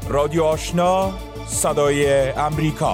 رادیو آشنا صدای امریکا.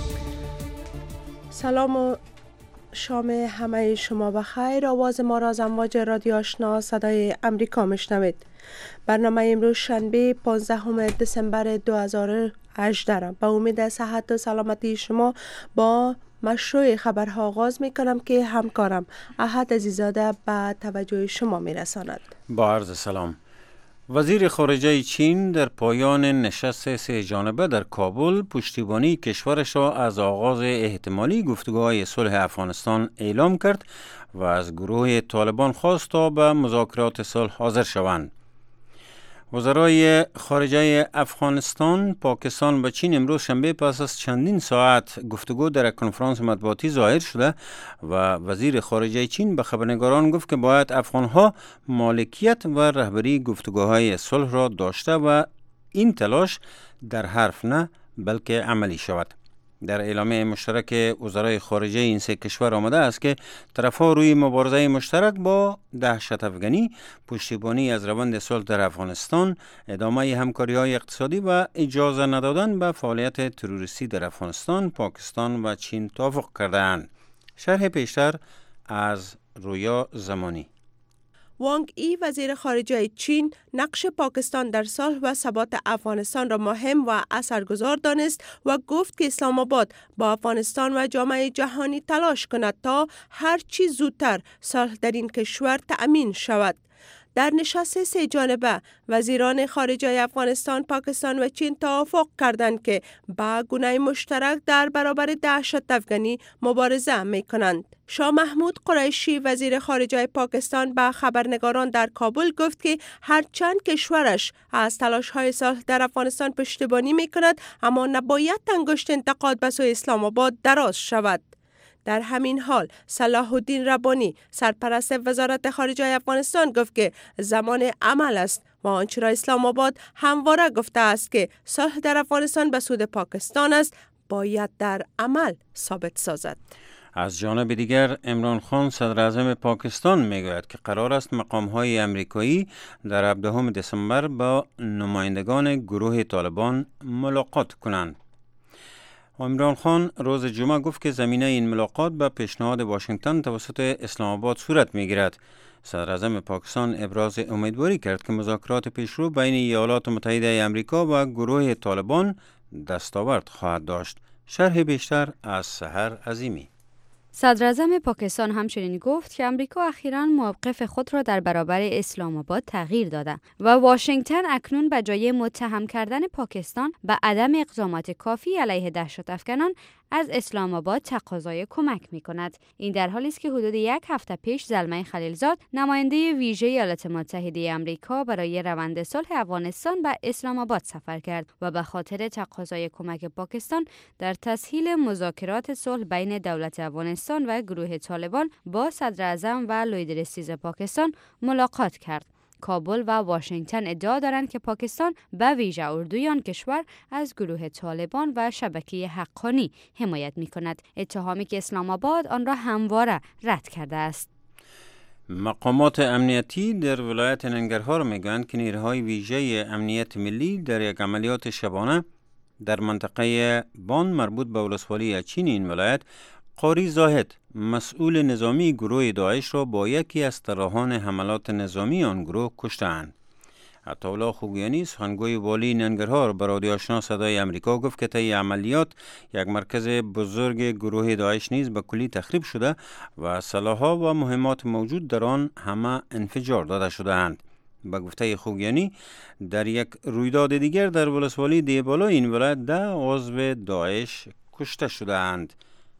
سلام و شام همه شما بخیر. آواز ما را از امواج رادیو آشنا صدای امریکا میشنوید. برنامه امروز شنبه 15 دسامبر 2018 را به امید صحت و سلامتی شما با مشروع خبرها آغاز می کنم که همکارم احد عزیزاده به توجه شما می رساند. با عرض سلام. وزیر خارجه چین در پایان نشست سه جانبه در کابل پشتیبانی کشورش را از آغاز احتمالی گفتگوهای صلح افغانستان اعلام کرد و از گروه طالبان خواست تا به مذاکرات صلح حاضر شوند. وزرای خارجه افغانستان، پاکستان و چین امروز شنبه پس از چندین ساعت گفتگو در کنفرانس مطبوعاتی ظاهر شده و وزیر خارجه چین به خبرنگاران گفت که باید افغانها مالکیت و رهبری گفتگوهای صلح را داشته و این تلاش در حرف نه بلکه عملی شود. در اعلامیه مشترک وزرای خارجه این سه کشور آمده است که طرف‌ها روی مبارزه مشترک با دهشت افغانی، پشتیبانی از روند صلح در افغانستان، ادامه همکاری‌های اقتصادی و اجازه ندادن به فعالیت تروریستی در افغانستان، پاکستان و چین توافق کردند. شرح بیشتر از رویا زمانی. وانگ ای وزیر خارجه چین نقش پاکستان در صلح و ثبات افغانستان را مهم و اثرگذار دانست و گفت که اسلام آباد با افغانستان و جامعه جهانی تلاش کند تا هر چی زودتر صلح در این کشور تأمین شود. در نشست سه جانبه وزیران خارجه افغانستان، پاکستان و چین توافق کردند که با گونه مشترک در برابر دهشت افغانی مبارزه می کنند. شاه محمود قریشی وزیر خارجه پاکستان به خبرنگاران در کابل گفت که هرچند کشورش از تلاش‌های صلح در افغانستان پشتیبانی می کند، اما نباید انگشت انتقاد به سوی اسلام آباد دراز شود. در همین حال صلاح الدین ربانی سرپرست وزارت خارجه افغانستان گفت که زمان عمل است و آنچه را اسلام آباد همواره گفته است که صلح در افغانستان به سود پاکستان است باید در عمل ثابت سازد. از جانب دیگر عمران خان صدر اعظم پاکستان میگوید که قرار است مقام‌های امریکایی در 17 دسامبر با نمایندگان گروه طالبان ملاقات کنند. عمران خان روز جمعه گفت که زمینه این ملاقات به پیشنهاد واشنگتن توسط اسلام آباد صورت میگیرد. صدر اعظم پاکستان ابراز امیدواری کرد که مذاکرات پیشرو بین ایالات متحده آمریکا و گروه طالبان دستاورد خواهد داشت. شرح بیشتر از سحر عظیمی. صدر اعظم پاکستان همچنین گفت که امریکا اخیراً موقف خود را در برابر اسلام آباد تغییر داده و واشنگتن اکنون به جای متهم کردن پاکستان به عدم اقدامات کافی علیه دهشت افغانان از اسلام آباد تقاضای کمک می کند. این در حالی است که حدود یک هفته پیش زلمه خلیلزاد نماینده ویژه ایالات متحده آمریکا برای روند صلح افغانستان به اسلام آباد سفر کرد و به خاطر تقاضای کمک پاکستان در تسهیل مذاکرات صلح بین دولت افغانستان و گروه طالبان با صدر اعظم و لویدرستیز پاکستان ملاقات کرد. کابل و واشنگتن ادعا دارند که پاکستان به ویژه اردوی آن کشور از گروه طالبان و شبکه حقانی حمایت می کند، اتهامی که اسلام آباد آن را همواره رد کرده است. مقامات امنیتی در ولایت ننگرهار میگویند که نیروهای ویژه امنیت ملی در یک عملیات شبانه در منطقه بان مربوط به ولسوالی اچین این ولایت قاری زاهد مسئول نظامی گروه داعش را با یکی از طراحان حملات نظامی آن گروه کشتند. عطاالله خوگیانی سخنگوی والی ننگرهار به رادیو آشنا صدای امریکا گفت که طی عملیات یک مرکز بزرگ گروه داعش نیز به کلی تخریب شده و سلاح‌ها و مهمات موجود در آن همه انفجار داده شده‌اند. به گفته خوگیانی در یک رویداد دیگر در ولسوالی دیبالا این ولایت 10 عضو داعش کشته شده‌اند.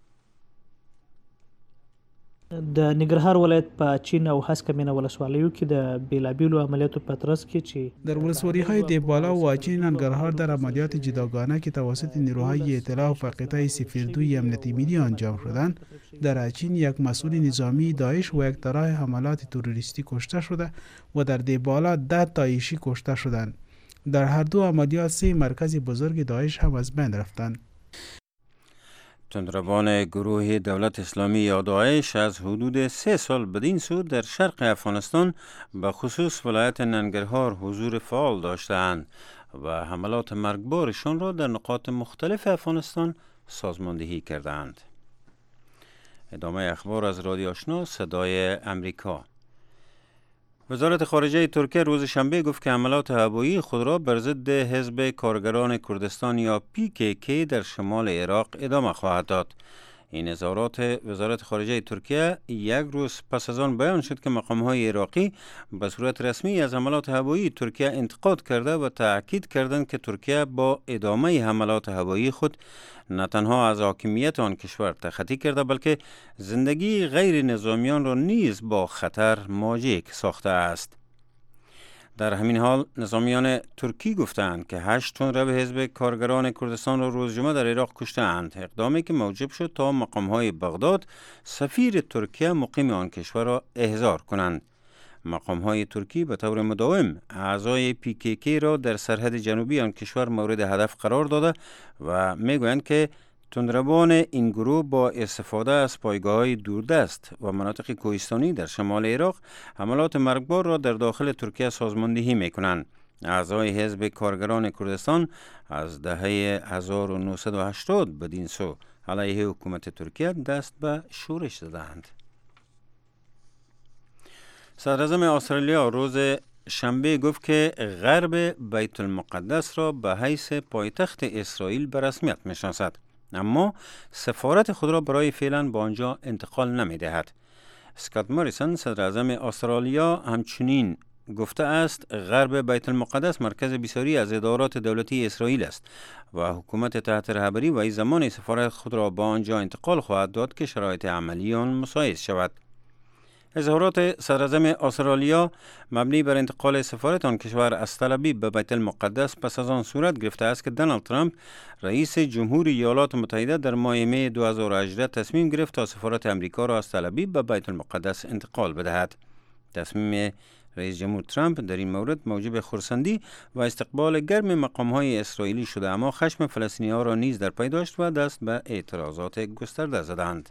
د ننګرهار ولایت په چین او هسکمینه ولسوالیو کې د بیلابیلو عملیاتو په ترڅ کې چې در ولسوالی‌های دیبالا و اچین ننگرهار در عملیات جداگانه که توسط نیروهای اطلاع و قطعه 02 امنیتی ملی انجام شدند، در اچین یک مسئول نظامی داعش و یک طراح حملات تروریستی کشته شده و در دیبالا 10 داعشی کشته شدند. در هر دو عملیات 3 مرکز بزرگ داعش هم از بین رفتند. تندروان گروه دولت اسلامی یا داعش از حدود 3 سال بدین سو در شرق افغانستان به خصوص ولایت ننگرهار حضور فعال داشتند. و حملات مرگبارشان را در نقاط مختلف افغانستان سازماندهی کردند. ادامه اخبار از رادیو آشنا صدای امریکا. وزارت خارجه ترکیه روز شنبه گفت که حملات هوایی خود را بر ضد حزب کارگران کردستان یا PKK در شمال عراق ادامه خواهد داد. این اظهارات وزارت خارجه ترکیه یک روز پس از آن بیان شد که مقام‌های عراقی به صورت رسمی از حملات هوایی ترکیه انتقاد کرده و تأکید کردند که ترکیه با ادامه حملات هوایی خود نه تنها از حاکمیت آن کشور تخطی کرده بلکه زندگی غیر نظامیان را نیز با خطر مواجه ساخته است. در همین حال نظامیان ترکی گفتند که 8 تندرو حزب کارگران کردستان را روز جمعه در عراق کشتند، اقدامی که موجب شد تا مقام‌های بغداد سفیر ترکیه مقیم آن کشور را احضار کنند. مقام‌های ترکی به طور مداوم اعضای PKK را در سرحد جنوبی آن کشور مورد هدف قرار داده و میگویند که تندروان این گروه با استفاده از پایگاه‌های دوردست و مناطق کوهستانی در شمال عراق حملات مرگبار را در داخل ترکیه سازماندهی می‌کنند. اعضای حزب کارگران کردستان از دهه 1980 بدین سو علیه حکومت ترکیه دست به شورش زدند. صدراعظم استرالیا روز شنبه گفت که غرب بیت المقدس را به حیث پایتخت اسرائیل به رسمیت می‌شناسد، اما سفارت خود را برای فعلا به آنجا انتقال نمی‌دهد. اسکات موریسون صدراعظم استرالیا همچنین گفته است غرب بیت المقدس مرکز بسیاری از ادارات دولتی اسرائیل است و حکومت تحت رهبری وی زمان سفارت خود را به آنجا انتقال خواهد داد که شرایط عملی آن مساعد شود. اظهارات صدراعظم استرالیا مبنی بر انتقال سفارت آن کشور از تل آویو به بیت المقدس پس از آن صورت گرفته است که دونالد ترامپ رئیس جمهوری ایالات متحده در ماه می 2018 تصمیم گرفت تا سفارت امریکا را از تل آویو به بیت المقدس انتقال بدهد. تصمیم رئیس جمهور ترامپ در این مورد موجب خرسندی و استقبال گرم مقام‌های اسرائیلی شده، اما خشم فلسطینی‌ها را نیز در پی داشت و دست به اعتراضات گسترده زدند.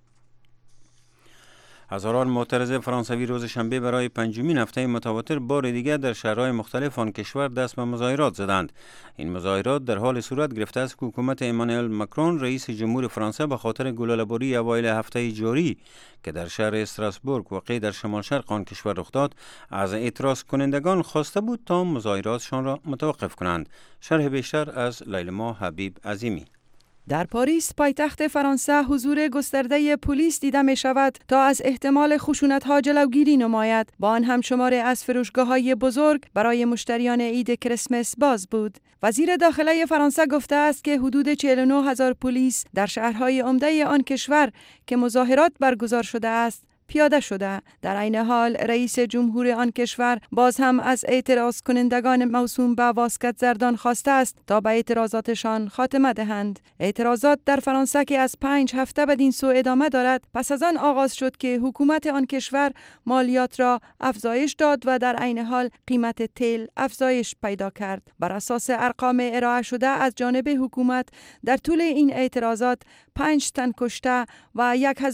هزاران معترض فرانسوی روز شنبه برای پنجمین هفته متواتر بار دیگر در شهرهای مختلف آن کشور دست به مظاهرات زدند. این مظاهرات در حال صورت گرفته است که حکومت امانوئل ماکرون رئیس جمهور فرانسه به خاطر گلوله‌باری اوایل هفته جاری که در شهر استراسبورگ واقع در شمال شرق آن کشور رخ داد از اعتراض کنندگان خواسته بود تا مظاهراتشان را متوقف کنند. شرح بیشتر از لیلما حبیب عظیمی. در پاریس پایتخت فرانسه حضور گسترده پلیس دیده می شود تا از احتمال خشونت‌ها جلوگیری نماید. با آن هم شماری از فروشگاه‌های بزرگ برای مشتریان عید کریسمس باز بود. وزیر داخله فرانسه گفته است که حدود 49,000 پلیس در شهرهای عمده آن کشور که مظاهرات برگزار شده است پیاده شده. در عین حال رئیس جمهور آن کشور باز هم از اعتراض کنندگان موسوم به واسکت زردان خواسته است تا به اعتراضاتشان خاتمه دهند. اعتراضات در فرانسه که از 5 هفته بدین سو ادامه دارد پس از آن آغاز شد که حکومت آن کشور مالیات را افزایش داد و در عین حال قیمت تیل افزایش پیدا کرد. بر اساس ارقام ارائه شده از جانب حکومت در طول این اعتراضات 5 تن کشته و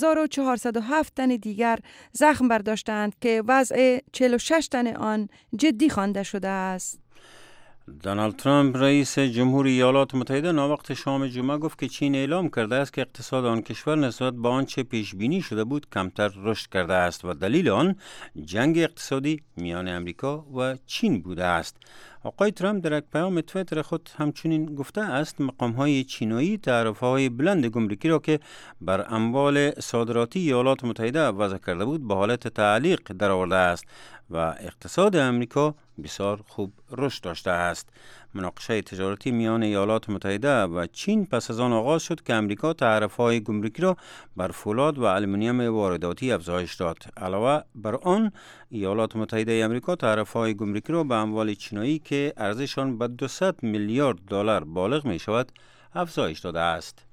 1407 تن دیگر زخم برداشتند که وضع 46 تن آن جدی خوانده شده است. دونالد ترامپ رئیس جمهوری ایالات متحده ناوقت شام جمعه گفت که چین اعلام کرده است که اقتصاد آن کشور نسبت به آنچه پیش بینی شده بود کمتر رشد کرده است و دلیل آن جنگ اقتصادی میان امریکا و چین بوده است. آقای ترامپ در یک پیام توییتر خود همچنین گفته است مقام‌های چینایی تعرفه‌های بلند گمرکی را که بر اموال صادراتی ایالات متحده وضع کرده بود به حالت تعلیق درآورده است و اقتصاد امریکا بسیار خوب رشد داشته است. مناقشه تجارتی میان ایالات متحده و چین پس از آن آغاز شد که امریکا تعرفه‌های گمرکی را بر فولاد و آلومینیوم وارداتی افزایش داد. علاوه بر آن ایالات متحده امریکا تعرفه‌های گمرکی را به اموال چینایی که ارزششان به 200 میلیارد دلار بالغ می شود افزایش داده است.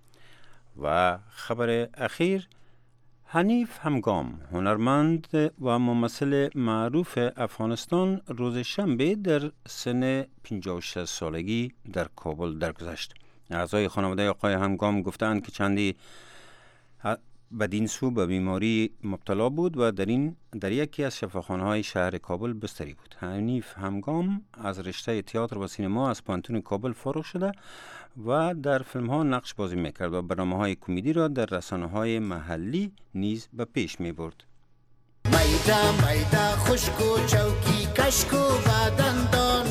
و خبر اخیر، حنیف همگام هنرمند و ممثل معروف افغانستان روز شنبه در سن 56 سالگی در کابل درگذشت. اعضای خانواده آقای همگام گفتند که چندی بدین سو به بیماری مبتلا بود و در یکی از شفاخانه‌های شهر کابل بستری بود. حنیف همگام از رشته تئاتر و سینما از پانتون کابل فارغ شده و در فیلم‌ها نقش بازی می‌کرد و برنامه‌های کمدی را در رسانه‌های محلی نیز به پیش می‌برد. میدا میدا خوشکو چوکی کشکو بدندان.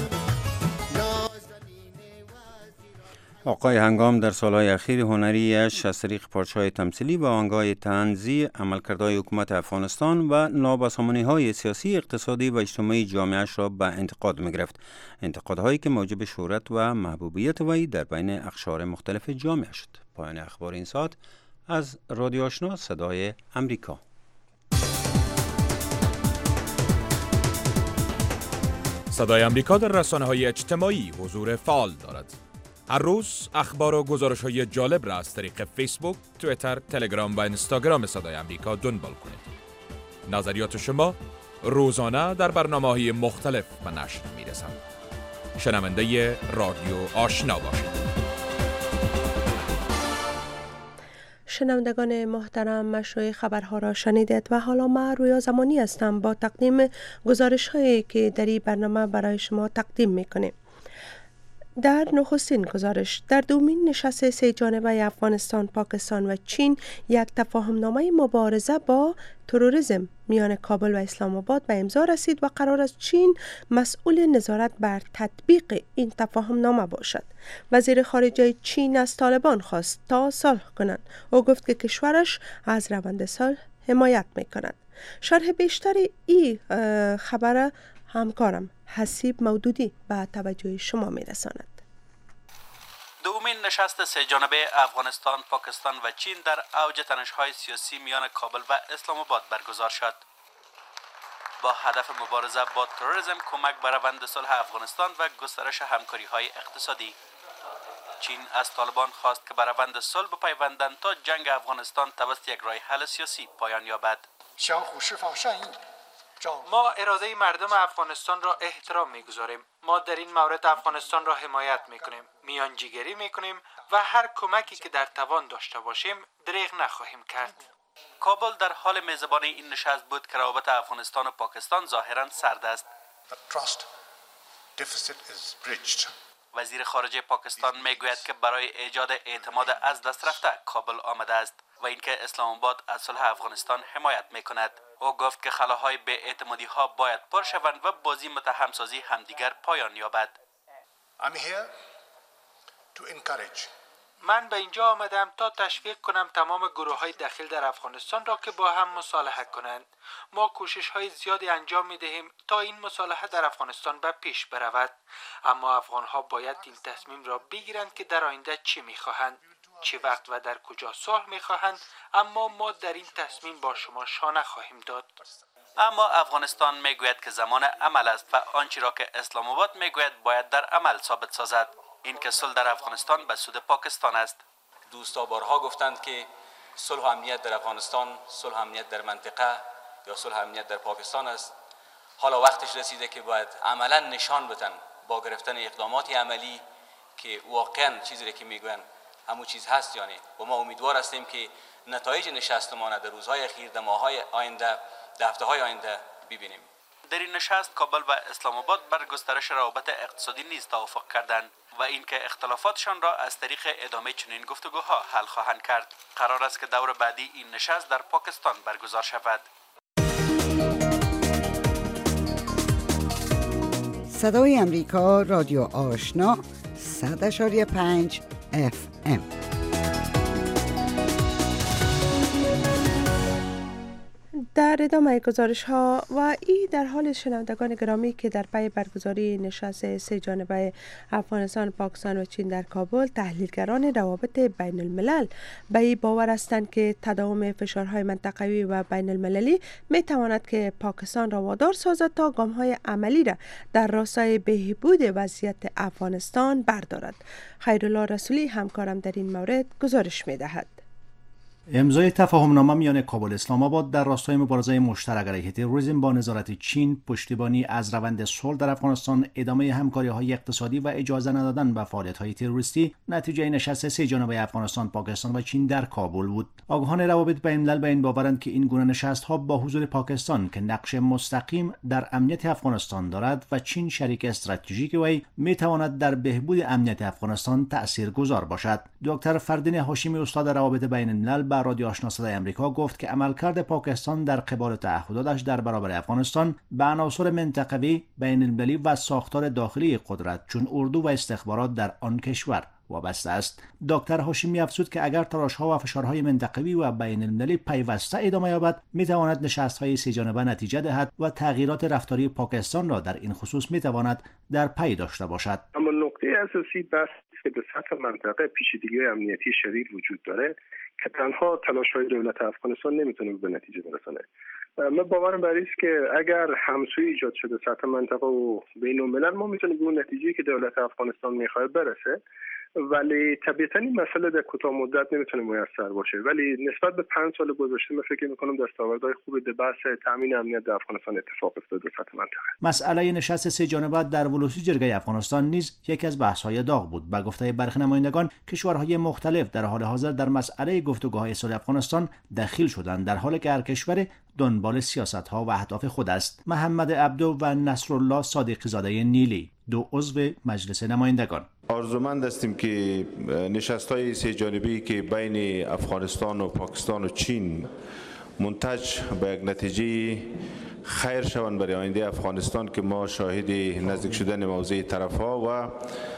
آقای هنگام در سالهای اخیر هنریش از طریق پارچه‌های تمثیلی و آهنگ‌های طنزی عملکردهای حکومت افغانستان و نابسامانی‌های سیاسی، اقتصادی و اجتماعی جامعه‌اش را به انتقاد می‌گرفت. انتقادهایی که موجب شهرت و محبوبیت وی در بین اقشار مختلف جامعه شد. پایان اخبار این ساعت از رادیو آشنا صدای امریکا. صدای امریکا در رسانه‌های اجتماعی حضور فعال دارد. هر روز اخبار و گزارش‌های جالب را از طریق فیسبوک، توییتر، تلگرام و اینستاگرام صدای امریکا دنبال کنید. نظریات شما روزانه در برنامه‌های مختلف به نشر می‌رسند. شنونده رادیو آشنا باشید. شنوندگان محترم، مشروع خبرها را شنیدید و حالا من رویا زمانی هستم با تقدیم گزارش‌هایی که در این برنامه برای شما تقدیم می‌کنیم. در نخستین گزارش، در دومین نشست سه جانبه افغانستان، پاکستان و چین یک تفاهمنامه مبارزه با تروریسم میان کابل و اسلام آباد به امضا رسید و قرار است چین مسئول نظارت بر تطبیق این تفاهمنامه باشد. وزیر خارجه چین از طالبان خواست تا صلح کنند. او گفت که کشورش از روند صلح حمایت میکند. شرح بیشتر این خبر همکارم حسیب مودودی به توجه شما میرساند. دومین نشست سه جانبه افغانستان، پاکستان و چین در اوج تنش‌های سیاسی میان کابل و اسلام آباد برگزار شد. با هدف مبارزه با تروریسم، کمک به روند صلح افغانستان و گسترش همکاری‌های اقتصادی. چین از طالبان خواست که به روند صلح بپیوندند تا جنگ افغانستان توسط یک راه حل سیاسی پایان یابد. ما اراده مردم افغانستان را احترام می‌گذاریم. ما در این مورد افغانستان را حمایت می‌کنیم، میانجیگری می‌کنیم و هر کمکی که در توان داشته باشیم دریغ نخواهیم کرد. کابل در حال میزبانی این نشست بود که روابط افغانستان و پاکستان ظاهراً سرد است. وزیر خارجه پاکستان میگوید که برای ایجاد اعتماد از دست رفته کابل آمده است و اینکه اسلام آباد از صلح افغانستان حمایت می‌کند. او گفت که خلاهای به اعتمادی ها باید پر شوند و بازی متهمسازی همدیگر پایان یابد. من به اینجا آمدم تا تشویق کنم تمام گروه های دخیل در افغانستان را که با هم مصالحه کنند. ما کوشش های زیادی انجام می دهیم تا این مصالحه در افغانستان به پیش برود، اما افغان ها باید این تصمیم را بگیرند که در آینده چی می خواهند، چه وقت و در کجا صلح می‌خواهند، اما ما در این تصمیم با شما شانه خواهیم داد. اما افغانستان میگوید که زمان عمل است و آنچه را که اسلام آباد میگوید باید در عمل ثابت سازد. این که صلح در افغانستان به سود پاکستان است. دوستا بارها گفتند که صلح و امنیت در افغانستان، صلح و امنیت در منطقه یا صلح و امنیت در پاکستان است. حالا وقتش رسیده که باید عملا نشان بدن با گرفتن اقدامات عملی که واقعا چیزی که میگوین همون چیز هست یا نه. و ما امیدوار هستیم که نتایج نشستمان در روزهای اخیر، در ماه‌های آینده، در هفته‌های آینده ببینیم. در این نشست کابل و اسلام آباد بر گسترش روابط اقتصادی نیز توافق کردند و اینکه اختلافاتشان را از طریق ادامه چنین گفتگوها حل خواهند کرد. قرار است که دور بعدی این نشست در پاکستان برگزار شود. صدای امریکا، رادیو آشنا 100.5 FM. در ادامه گزارش ها و ای در حال شنوندگان گرامی که در پی برگزاری نشست سه جانبه افغانستان، پاکستان و چین در کابل، تحلیلگران روابط بین الملل به این باور هستند که تداوم فشارهای منطقوی و بین المللی می تواند که پاکستان را وادار سازد تا گام های عملی را در راستای بهبود وضعیت افغانستان بردارد. خیرالله رسولی همکارم در این مورد گزارش می دهد. امضای تفاهمنامه میان کابل اسلام آباد در راستای مبارزه مشترک علیه تروریسم با نظارت چین، پشتیبانی از روند صلح در افغانستان، ادامه همکاری‌های اقتصادی و اجازه ندادن به فعالیت‌های تروریستی نتیجه نشست سه جانبه افغانستان، پاکستان و چین در کابل بود. آگاهان روابط بین‌الملل به این باورند که این گونه نشست‌ها با حضور پاکستان که نقش مستقیم در امنیت افغانستان دارد و چین شریک استراتژیک وی می‌تواند در بهبود امنیت افغانستان تأثیرگذار باشد. دکتر فردین هاشمی استاد روابط بین‌الملل رادیو آشنا صدای آمریکا گفت که عملکرد پاکستان در قبال تعهداتش در برابر افغانستان به عناصر منطقوی، بین‌المللی و ساختار داخلی قدرت چون اردو و استخبارات در آن کشور وابسته است. دکتر هاشمی افزود که اگر تلاش‌ها و فشارهای منطقوی و بین‌المللی پیوسته ادامه یابد، می‌تواند نشست‌های سه‌جانبه نتیجه دهد و تغییرات رفتاری پاکستان را در این خصوص می‌تواند در پی داشته باشد. اما نقطه اساسی بحث که به سطح منطقه پیچیدگی امنیتی شدید وجود داره که تنها تلاش‌های دولت افغانستان نمیتونه به نتیجه برسونه. من باورم بر این است که اگر همسویی ایجاد شده سطح منطقه و بین‌الملل، ما میتونیم به اون نتیجه‌ای که دولت افغانستان میخواد برسه، ولی طبیعتاً این مسئله در کوتاه مدت نمیتونه میسر باشه. ولی نسبت به 5 سال گذشته من فکر میکنم دستاوردهای خوبی در بحث تامین امنیت در افغانستان اتفاق افتاده در سطح منطقه. مسئله نشست سه جانبه در ولوسی جرگه افغانستان نیز یکی از بحث‌های داغ بود. به گفته برخی نمایندگان، کشورهای مختلف در حال حاضر در مسئله گفتگوهای صلح افغانستان دخیل شدند، در حالی که هر کشور دنبال سیاست‌ها و اهداف خود است. محمد عبدو و نصرالله صادقی زاده نیلی، دو عضو مجلس نمایندگان: آرزومند هستیم که نشست‌های سه جانبه‌ای که بین افغانستان و پاکستان و چین منتج به یک نتیجه خیر شوند برای آینده افغانستان که ما شاهد نزدیک شدن موضع طرف‌ها و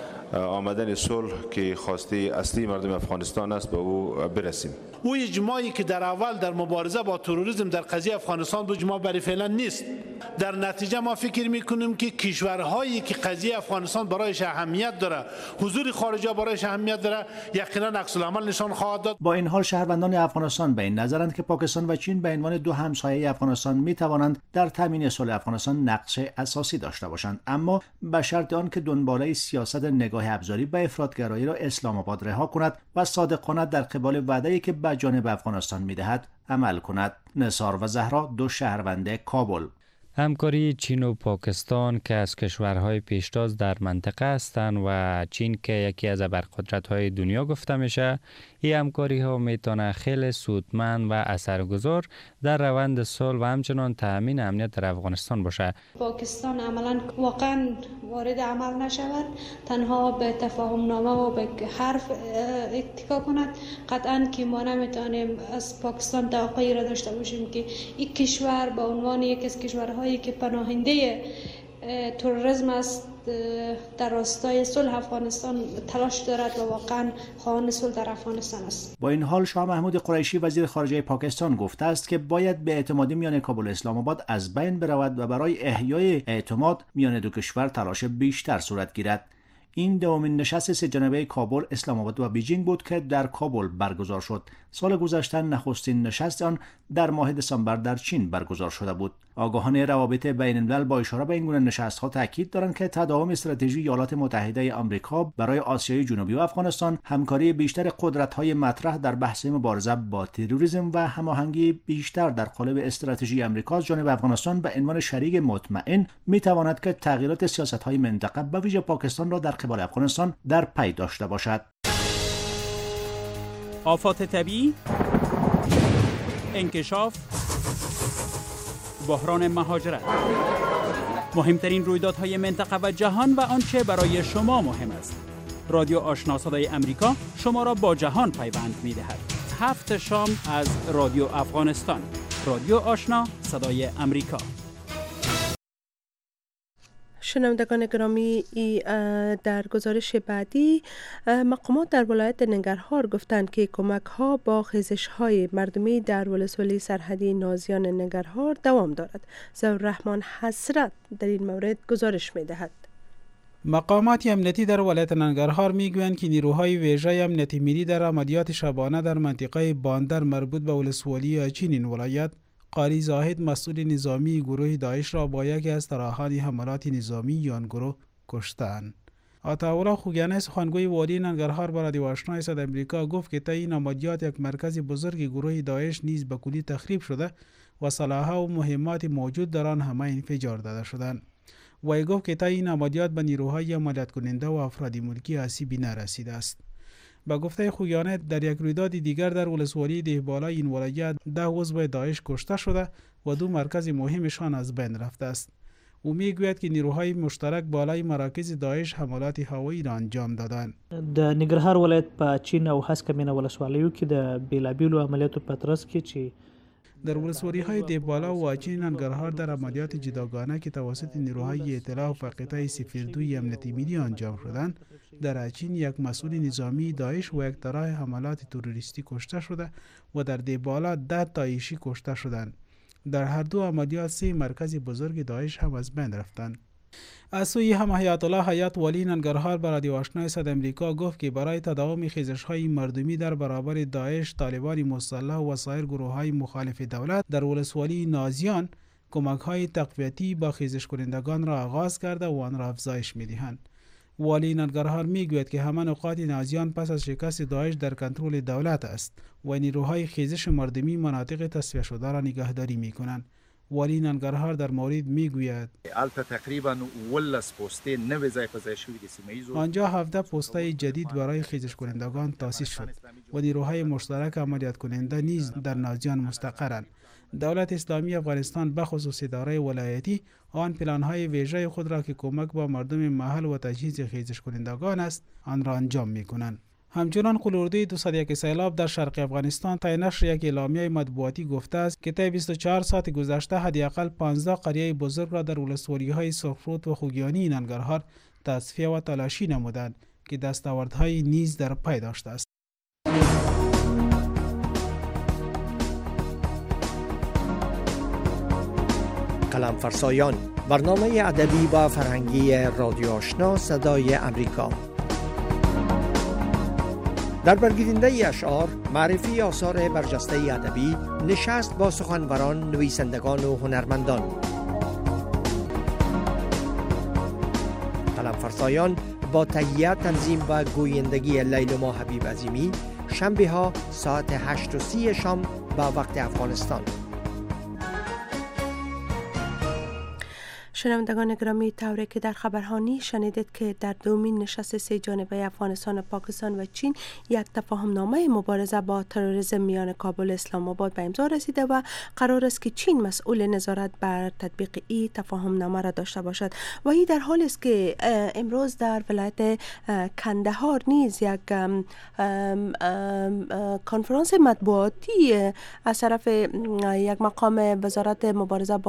آمدن صلح که خواسته اصلی مردم افغانستان است به او برسیم. او اجماعی که در اول در مبارزه با تروریسم در قضیه افغانستان بود، اجماع برای فعلا نیست. در نتیجه ما فکر میکنیم که کشورهایی که قضیه افغانستان برایش اهمیت داره، حضور خارجی برایش اهمیت داره، یقینا عکس العمل نشان خواهد داد. با این حال شهروندان افغانستان به این نظرند که پاکستان و چین به عنوان دو همسایه افغانستان میتوانند در تامین صلح افغانستان نقش اساسی داشته باشند، اما به شرط آنکه دنباله سیاست نگاه ابزاری به افراطگرایی را اسلام آباد رها کند و صادقانه در قبال وعده‌ای که به جانب افغانستان می‌دهد عمل کند. نثار و زهرا، دو شهروند کابل. همکاری چین و پاکستان که از کشورهای پیشتاز در منطقه هستند و چین که یکی از ابرقدرت‌های دنیا گفته میشه، این همکاری ها میتونه خیلی سودمند و اثرگذار در روند صلح و همچنان تامین امنیت در افغانستان باشه. پاکستان عملاً واقعا وارد عمل نشود، تنها به تفاهم نامه و به حرف اتکا کند، قطعاً که ما نمیتونیم از پاکستان توقعی را داشته باشیم که این کشور به عنوان یکی از کشورهایی که پناهنده تروریسم است در راستای صلح افغانستان تلاش دارد و واقعا خواهان صلح در افغانستان است. با این حال شاه محمود قریشی وزیر خارجه پاکستان گفته است که باید به اعتمادی میان کابل و اسلام آباد از بین برود و برای احیای اعتماد میان دو کشور تلاش بیشتر صورت گیرد. این دومین نشست سه جانبه کابل، اسلام آباد و بیجینگ بود که در کابل برگزار شد. سال گذشته نخستین نشست آن در ماه دسامبر در چین برگزار شده بود. آگاهان روابط بین‌الملل با اشاره به این گونه نشست‌ها تاکید دارند که تداوم استراتژی ایالات متحده آمریکا برای آسیای جنوبی و افغانستان، همکاری بیشتر قدرت‌های مطرح در بحث مبارزه با تروریسم و هماهنگی بیشتر در قالب استراتژی آمریکا از جانب افغانستان به عنوان شریک مطمئن می‌تواند که تغییرات سیاست‌های منطقه به ویژه پاکستان را در قبال افغانستان در پی داشته باشد. آفات طبیعی، انکشاف، بحران مهاجرت، مهمترین رویدادهای منطقه و جهان و آنچه برای شما مهم است. رادیو آشنا صدای امریکا شما را با جهان پیوند می‌دهد. 7 شام از رادیو افغانستان. رادیو آشنا صدای امریکا. شنوندگان گرامی، در گزارش بعدی مقامات در ولایت ننگرهار گفتند که کمک ها با خیزش های مردمی در ولسوالی سرحدی نازیان ننگرهار دوام دارد. ضیاءالرحمن حسرت در این مورد گزارش می دهد. مقامات امنیتی در ولایت ننگرهار میگویند که نیروهای ویژه امنیتی ملی در عملیات شبانه در منطقه باندر مربوط به ولسوالی اچین این ولایت، قاری زاهد مسئول نظامی گروه داعش را با یکی از طراحان حملات نظامی آن گروه کشتند. آتاولا خوگیانی سخنگوی والی ننگرهار با رادیو آشنا صدای آمریکا گفت که طی این عملیات یک مرکز بزرگ گروه داعش نیز به کلی تخریب شده و سلاح‌ها و مهمات موجود در آن همه انفجار داده شدند. وی گفت که طی این عملیات به نیروهای عملیات کننده و افراد ملکی آسیبی نرسیده است. با گفته خوگیانی در یک رویداد دیگر در ولسوالی دهبالای این ولایت 10 عضو داعش کشته شده و 2 مرکز مهمشان از بین رفته است. او میگوید که نیروهای مشترک بالای مراکز داعش حملات هوایی را انجام دادند. در ننګرهار ولایت په چین او هسکمینه ولسوالیو کې د بیلابیلو عملیاتو پترس کې چې در ولسوالی های دیبالا و واچین ننگرهار در عملیات جداگانه که توسط نیروهای اطلاع و فقیته 02 امنیتی ملی انجام شدند، در اچین یک مسئول نظامی داعش و یک طرح حملات تروریستی کشته شده و در دیبالا 10 داعشی کشته شدند. در هر دو عملیات 3 مرکز بزرگ داعش هم از بین رفتند. از سوی هم حیات الله حیات ولی ننگرهار به رادیو آشنا صدای آمریکا گفت که برای تداوم خیزش‌های مردمی در برابر داعش، طالبان مسلح و سایر گروه‌های مخالف دولت در ولسوالی نازیان کمک‌های تقویتی با خیزش کنندگان را آغاز کرده و آن را افزایش می‌دهند. والی ننگرهار میگوید که همه نقاط نازیان پس از شکست داعش در کنترل دولت است و نیروهای خیزش مردمی مناطق تصفیه شده را نگهداری می‌کنند. والی ننگرهار در مورد میگوید البته تقریبا 12 پسته نوې ځای په ځای شوي دي سیمه. آنجا 17 پسته جدید برای خیزش کنندگان تأسیس شد و نیروهای مشترک عملیات کننده نیز در نازیان مستقرند. دولت اسلامی افغانستان به خصوص اداره ولایتی آن پلان‌های ویژه خود را که کمک با مردم محل و تجهیز خیزش کنندگان است آن را انجام می‌کنند. همچنان قلورده 201 سیلاب در شرق افغانستان طی نشر یک اعلامیه مطبوعاتی گفته است که طی 24 ساعت گذشته حداقل 15 قریه بزرگ را در ولسوالی‌های سرخرود و خوگیانی ننگرهار تصفیه و تلاشی نمودند که دستاوردهای نیز در پی داشته است. قلم فرسایان، برنامه ادبی و فرهنگی رادیو آشنا صدای امریکا. در برگزیدنده اشعار، معرفی آثار برجسته ادبی، نشست با سخنوران، نویسندگان و هنرمندان. قلم فرسایان با تهیه، تنظیم و گویندگی لیلما حبیب عظیمی، شنبه ها ساعت 8:30 شام به وقت افغانستان. شنوندگان گرامی، طوری که در خبرهانی شنیدید که در دومین نشست 3 جانبه افغانستان و پاکستان و چین یک تفاهمنامه مبارزه با تروریسم میان کابل و اسلام آباد به امضا رسیده و قرار است که چین مسئول نظارت بر تطبیق این تفاهمنامه را داشته باشد و این در حالی است که امروز در ولایت کندهار نیز یک کنفرانس مطبوعاتی از طرف یک مقام وزارت مبارزه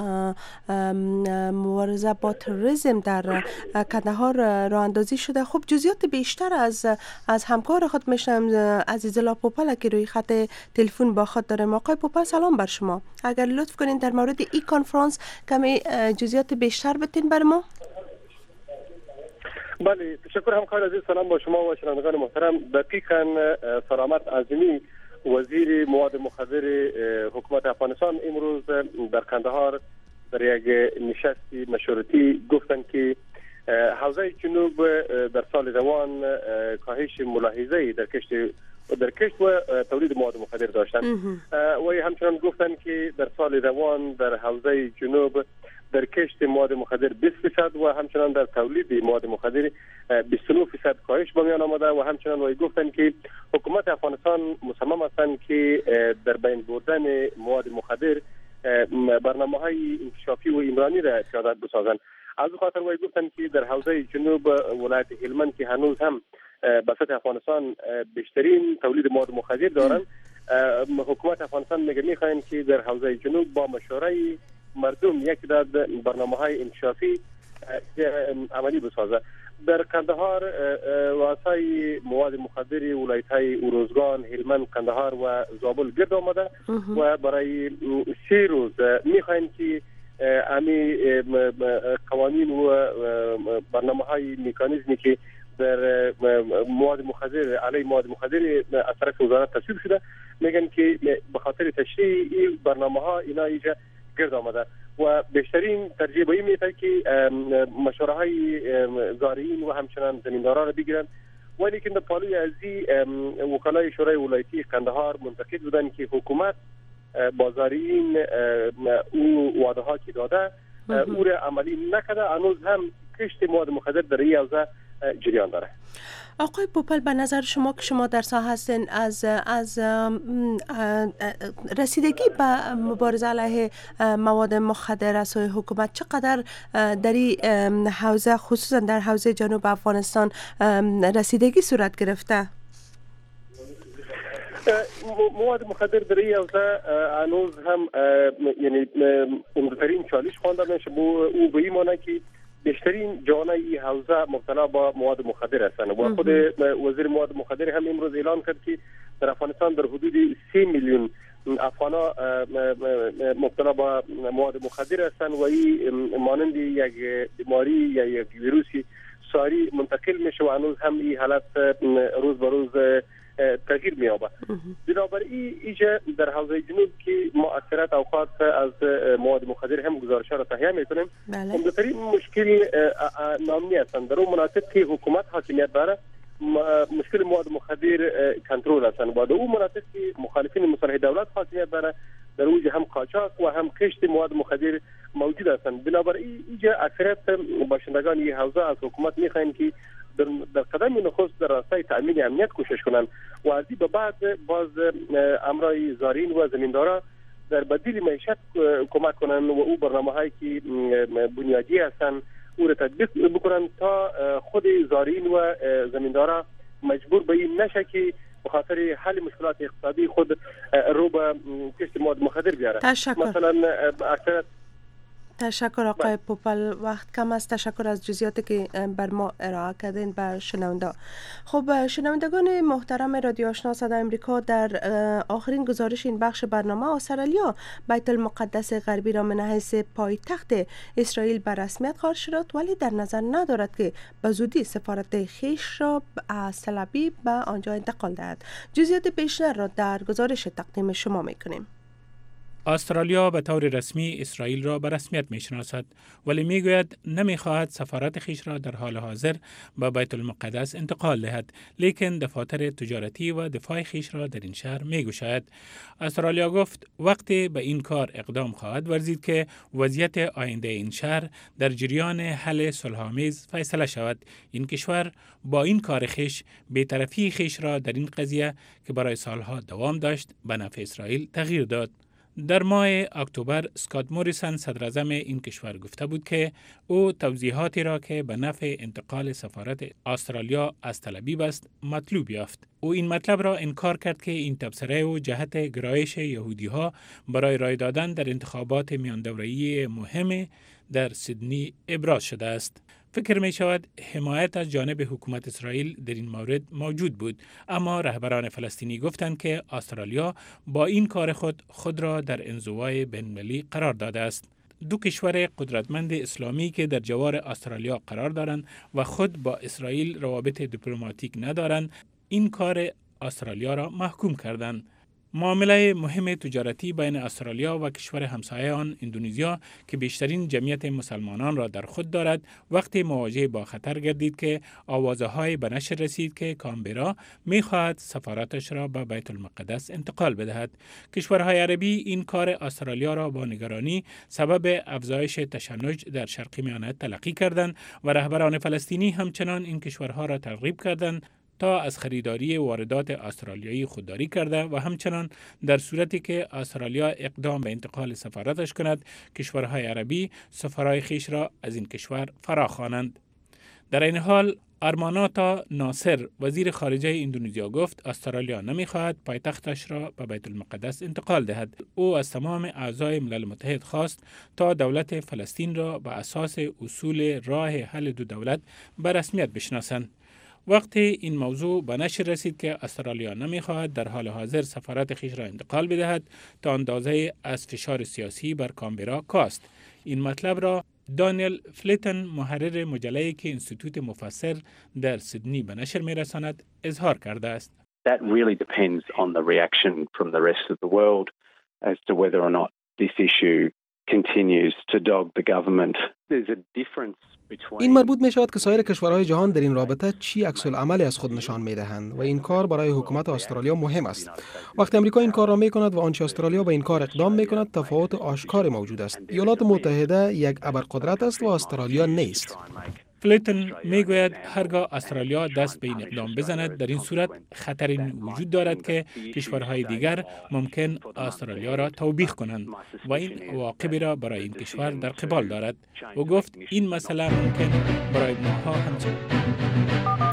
با تروریسم در کندهار راه اندازی شده. خب جزئیات بیشتر از همکار خود میشنم عزیزالله پوپل که روی خط تلفن با خود داریم. آقای پوپل سلام بر شما. اگر لطف کنین در مورد این کنفرانس کمی جزئیات بیشتر بتین بر ما. بله تشکر همکار عزیز. سلام با شما و شنوندگان محترم. دقیقاً سلامت عظیمی وزیر مواد مخدر حکومت افغانستان امروز در کندهار در یک نشستی مشورتی گفتند که حوزه جنوب در سال روان کاهش ملاحظه‌ای در کشت و تولید مواد مخدر داشتند و همچنان گفتند که در سال روان در حوزه جنوب در کشت مواد مخدر 20% و همچنان در تولید مواد مخدر 29% کاهش به میان آمده و همچنان و گفتند که حکومت افغانستان مصمم هستند که در بین بردن مواد مخدر برنامه‌های انکشافی و عمرانی را پیاده بسازند. از خاطر وی گفتند که در حوزه جنوب ولایت هلمند که هنوز هم به سطح افغانستان بیشترین تولید مواد مخدر دارند، حکومت افغانستان می‌خواهند که در حوزه جنوب با مشورت مردم یک عدد برنامه‌های انکشافی عملی بسازد. در کندهار واسای مواد مخدر ولایت‌های اروزگان، هلمند، کندهار و زابل گرد آمده و برای 3 روز می‌خواهند که امی قوانین و برنامه‌های مکانیزمی که در مواد مخدر علیه مواد مخدر از طرف وزارت تصویب شده میگن که به خاطر تشریح این برنامه‌ها اینا اینجا گرد آمده و بیشترین ترجیح به این میده که مشوره های زارعین و همچنان زمینداران را بگیرن. ولی که در پالوی ازی وکلای شورای ولایتی قندهار منتقد بودن که حکومت با زارعین او وعده ها که داده او را عملی نکرده. هنوز هم کشت مواد مخدر در این حوزه جریان داره. آقای پوپل، به نظر شما که شما در ساحه هستین، از رسیدگی به مبارزه علیه مواد مخدر از سوی حکومت چقدر در این حوزه، خصوصا در حوزه جنوب افغانستان رسیدگی صورت گرفته؟ مواد مخدر در این حوزه هنوز هم یعنی عمده‌ترین چالش خوانده میشه. او به این معنی که بیشترین جوانای این حوزه مبتلا با مواد مخدر هستند و خود وزیر مواد مخدر هم امروز اعلان کرد که در افغانستان در حدود 3 میلیون افغانا مبتلا با مواد مخدر هستند و این مانند یک بیماری یا یک ویروسی ساری منتقل میشه و هنوز هم این حالت روز به روز تغییر می‌یابد. بنابراین اینجا در حوزه جنوب که ما اکثریت اوقات از مواد مخدر هم گزارش‌ها را تهیه می‌کنیم، عمده‌ترین مشکل ناامنی هستند. در اون مناطق که حکومت حاکمیت داره مشکل مواد مخدر کنترل هستند و در اون مناطق که مخالفین مصالح دولت حاکمیت داره در اونجا هم قاچاق و هم کشت مواد مخدر موجود هستند. بنابراین اینجا اکثریت باشندگان این حوزه از حکومت می‌خواهند که در قدم نخست در راستای تأمین امنیت کوشش کنند و از این به بعد باز امرای زارعین و زمیندارا در بدیل معیشت کمک کنند و او برنامه‌هایی که بنیادی هستند او را تطبیق بکنند تا خود زارعین و زمیندارا مجبور به این نشه که به خاطر حل مشکلات اقتصادی خود رو به کشت مواد مخدر بیاره. مثلا اکثر تشکر آقای پوپل، وقت کم است. تشکر از جزئیاتی که بر ما ارائه کردین به شنونده. خب شنوندگان محترم رادیو آشنا صدای امریکا، در آخرین گزارش این بخش برنامه استرالیا بیت المقدس غربی را من حیث پایتخت اسرائیل به رسمیت قرار شد، ولی در نظر ندارد که به زودی سفارت خویش را از تل آویو به آنجا انتقال دهد. جزئیات بیشتر را در گزارش تقدیم شما میکنیم. استرالیا به طور رسمی اسرائیل را به رسمیت می‌شناسد، ولی میگوید نمی‌خواهد سفارت خویش را در حال حاضر به بیت المقدس انتقال دهد، لیکن دفاتر تجارتی و دفاع خویش را در این شهر می‌گشاید. استرالیا گفت وقتی به این کار اقدام خواهد ورزید که وضعیت آینده این شهر در جریان حل صلح‌آمیز فیصله شود. این کشور با این کار خویش بی‌طرفی خویش را در این قضیه که برای سالها دوام داشت به نفع اسرائیل تغییر داد. در ماه اکتبر اسکات موریسون صدر اعظم این کشور گفته بود که او توضیحاتی را که به نفع انتقال سفارت استرالیا از تل آویو است مطلوب یافت. او این مطلب را انکار کرد که این تبصره و جهت گرایش یهودی‌ها برای رای دادن در انتخابات میان دوره‌ای مهم در سیدنی ابراز شده است. فکر می شود حمایت از جانب حکومت اسرائیل در این مورد موجود بود، اما رهبران فلسطینی گفتند که استرالیا با این کار خود را در انزوای بین‌المللی قرار داده است. دو کشور قدرتمند اسلامی که در جوار استرالیا قرار دارند و خود با اسرائیل روابط دیپلماتیک ندارند، این کار استرالیا را محکوم کردند. معامله مهم تجارتی بین استرالیا و کشور همسایه آن اندونزیا که بیشترین جمعیت مسلمانان را در خود دارد، وقتی مواجه با خطر گردید که آوازه‌های به نشر رسید که کانبرا می‌خواهد سفارتش را به بیت المقدس انتقال بدهد. کشورهای عربی این کار استرالیا را با نگرانی سبب افزایش تشنج در شرق میانه تلقی کردند و رهبران فلسطینی همچنان این کشورها را ترغیب کردند تا از خریداری واردات استرالیایی خودداری کرده و همچنان در صورتی که استرالیا اقدام به انتقال سفارتش کند، کشورهای عربی سفرای خویش را از این کشور فراخوانند. در این حال آرماناتا ناصر وزیر خارجه اندونزیا گفت استرالیا نمی‌خواهد پایتختش را به بیت المقدس انتقال دهد. او از تمام اعضای ملل متحد خواست تا دولت فلسطین را به اساس اصول راه حل دو دولت به رسمیت بشناسند. وقتی این موضوع به نشر رسید که استرالیا نمی‌خواهد در حال حاضر سفارت خویش را انتقال بدهد تا اندازه از فشار سیاسی بر کانبرا کاست. این مطلب را دانیل فلیتن محرر مجله که انستیتوت مفسر در سیدنی به نشر می‌رساند اظهار کرده است. That really depends on the reaction from the rest of the world as to whether or not this issue continues to dog the government. There's a difference. این مربوط می شود که سایر کشورهای جهان در این رابطه چی عکس العملی از خود نشان می دهند و این کار برای حکومت استرالیا مهم است. وقتی امریکا این کار را می کند و آنچه استرالیا به این کار اقدام می کند، تفاوت آشکار موجود است. ایالات متحده یک ابرقدرت است و استرالیا نیست. فلیتون میگوید هرگاه استرالیا دست به این اقدام بزند، در این صورت خطری وجود دارد که کشورهای دیگر ممکن استرالیا را توبیخ کنند و این عواقبی را برای این کشور در قبال دارد و گفت این مسئله ممکن برای ماها همچنین